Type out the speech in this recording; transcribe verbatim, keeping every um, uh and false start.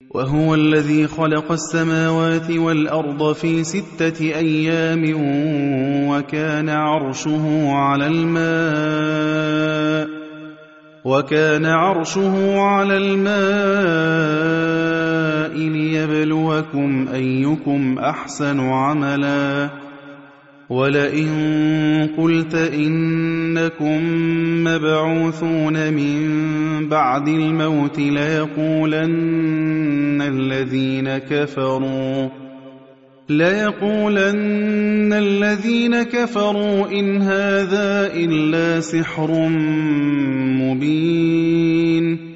وهو الذي خلق السماوات والأرض في ستة أيام وكان عرشه على الماء وكان عرشه على الماء ليبلوكم أيكم أحسن عملا ولئن قلت إنكم مبعوثون من بعد الموت ليقولن الذين كفروا ليقولن الذين كفروا إن هذا إلا سحر مبين